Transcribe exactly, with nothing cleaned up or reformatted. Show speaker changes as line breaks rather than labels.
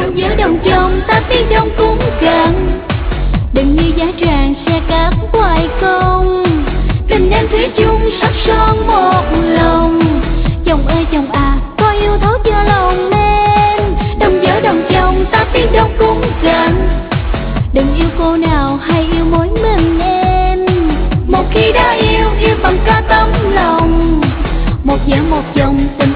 đồng giữa đồng chồng ta biết đông cũng cần. Đừng như giá tràng xe cát hoài không, tình em thủy chung sắc son một lòng. Chồng ơi chồng à, có yêu thấu cho lòng em, đồng vợ đồng chồng ta biết đông cũng cần. Đừng yêu cô nào hay yêu mỗi mình em, một khi đã yêu, yêu bằng cả tấm lòng. Một vợ một chồng tình